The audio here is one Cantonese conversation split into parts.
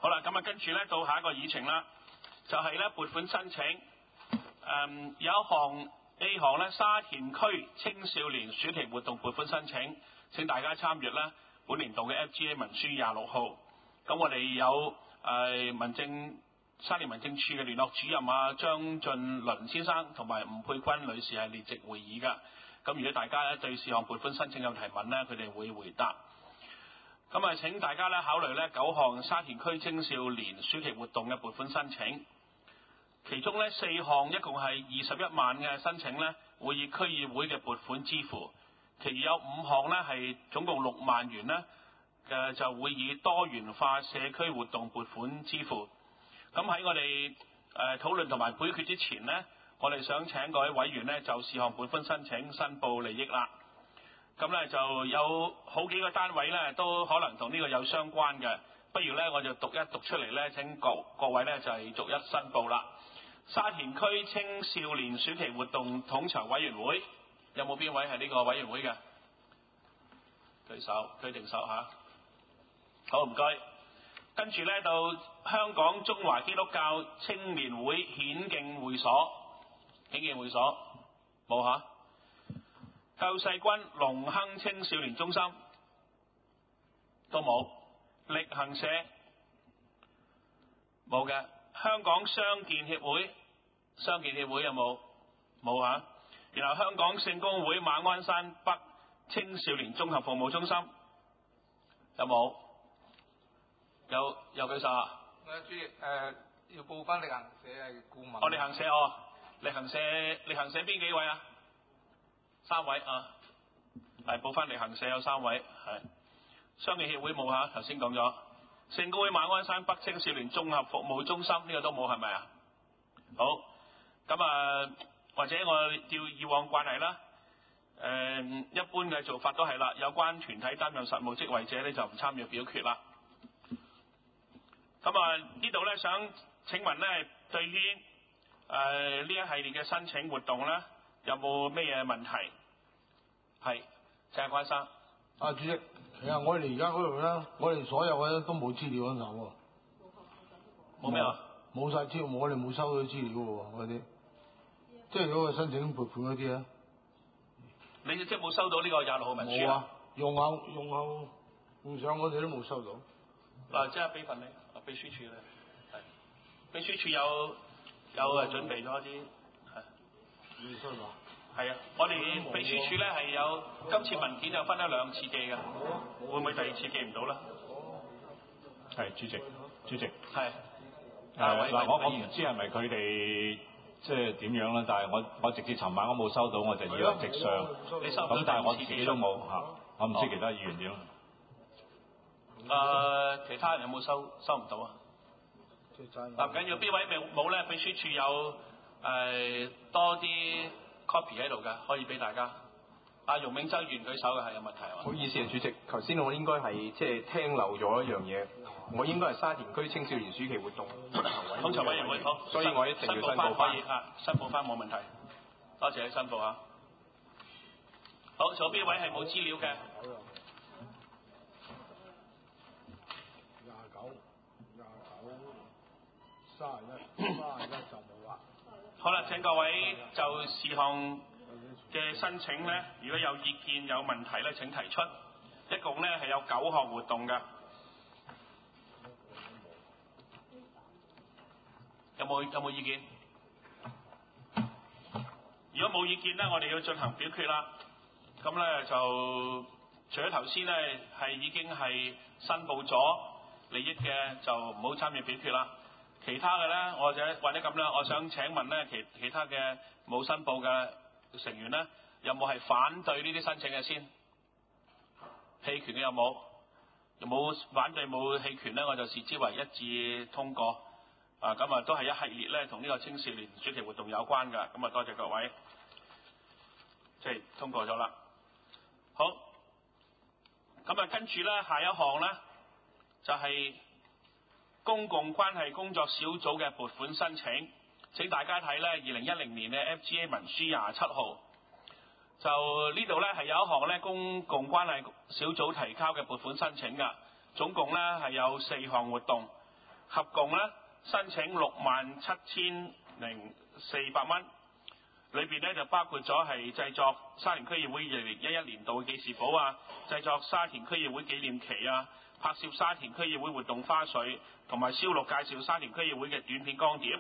好啦，咁跟住咧到下一個議程啦，就係咧撥款申請。有一項 A 項咧沙田區青少年暑期活動撥款申請，請大家參閱咧本年度嘅 FGA 文書26號。咁我哋有沙田民政處嘅聯絡主任張俊麟先生同埋吳佩君女士係列席會議㗎。咁如果大家咧對事項撥款申請有提問咧，佢哋會回答。咁請大家咧考慮咧9項沙田區青少年暑期活動嘅撥款申請，其中咧4項一共係21萬嘅申請咧會以區議會嘅撥款支付，其餘有5項咧係總共6萬元咧就會以多元化社區活動撥款支付。咁喺我哋討論同埋表決之前呢，我哋想請各位委員呢就事項撥款申請申報利益啦。咁咧就有好幾個單位咧都可能同呢個有相關嘅，不如咧我就讀出嚟咧，請各位咧就係逐一申報啦。沙田區青少年暑期活動統籌委員會，有冇邊位係呢個委員會嘅？舉定手嚇。好，唔該。跟住咧到香港中華基督教青年會顯徑會所冇嚇。救世軍隆亨青少年中心都冇。力行社冇嘅。香港傷健協會有冇？冇嚇。然後香港聖公會馬鞍山北青少年綜合服務中心有冇？有舉手啊？ 主席，要報翻力行社係顧問。 力行社力行社邊幾位啊？3位啊，係報翻力行社有3位，係。商業協會冇嚇，頭先講咗。聖公會馬鞍山北青少年綜合服務中心呢個都冇係咪啊？好，咁或者我照以往慣例啦，一般嘅做法都係啦，有關團體擔任實務職位者呢就唔參與表決啦。咁呢度咧想請問咧，對於呢一系列嘅申請活動咧，有冇咩嘢問題？係，請阿關生。 主席，其實我哋而家嗰度咧，我哋所有嘅都冇資料喺手喎。 冇咩啊？ 冇晒資料，我哋冇收到資料喎，嗰啲，即係嗰個申請撥款嗰啲咧。 你即係冇收到呢個26號文書啊？ 用上我哋都冇收到。 嗱，即係俾份你，秘書處咧，係秘書處有準備咗啲係。 你收到？ 係啊，我哋秘書處咧係有今次文件就分咗2次寄嘅，會唔會第2次寄唔到咧？ 係主席。係。我唔知係咪佢哋即係點樣啦，但係我直至尋晚我冇收到，我就以為直上。 你收唔到？ 咁但係我自己都冇嚇，我唔知其他議員點。 其他人有冇收唔到啊？唔緊要，邊位冇咧？秘書處有多啲 copy 喺度嘅，可以俾大家。容銘洲議員舉手嘅係有問題啊？ 唔好意思啊，主席，頭先我應該係即係聽漏咗一樣嘢，我應該係沙田區青少年暑期活動統籌委員會，好， 所以我一定要申報翻。 申報翻冇問題，多謝你申報啊。好，仲有邊位係冇資料嘅？29、31就冇啦。好啦，請各位就事項嘅申請呢，如果有意見有問題呢，請提出。一共呢係有9項活動嘅。有冇意見？如果冇意見呢，我哋要進行表決啦。咁呢就除咗頭先呢係已經係申報咗利益嘅，就唔好參與表決啦。其他嘅呢，或者咁啦，我想請問呢其他嘅冇申報嘅成員呢，有冇係反對呢啲申請嘅先？棄權嘅有冇？有冇反對冇棄權呢？我就視之為一致通過。咁都係一系列呢同呢個青少年暑期活動有關㗎。咁多謝各位，即係通過咗啦。好，咁跟住呢，下一項呢，就係公共關係工作小組嘅撥款申請。請大家睇呢2010年嘅 FGA 文書27號。就呢度呢係有一項呢公共關係小組提交嘅撥款申請㗎，總共呢係有4項活動。 合共咧申請6700400蚊，裏邊咧就包括咗係製作沙田區議會2011年度嘅記事簿啊，製作沙田區議會紀念旗啊，拍攝沙田區議會活動花絮，同埋燒錄介紹沙田區議會嘅短片光碟。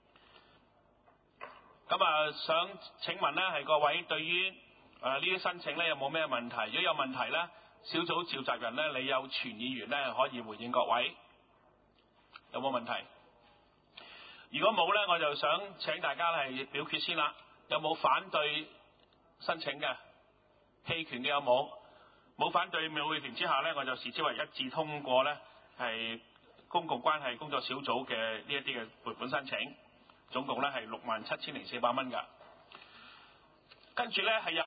咁想請問咧係各位對於呢啲申請咧有冇咩問題？如果有問題咧，小組召集人咧李有全議員咧可以回應各位。有冇問題？如果冇咧，我就想請大家係表決先啦。有冇反對申請嘅？棄權嘅有冇？冇反對表決權之下咧，我就視之為一致通過咧係公共關係工作小組嘅呢一啲嘅撥款申請，總共咧係6700400蚊㗎。跟住咧係有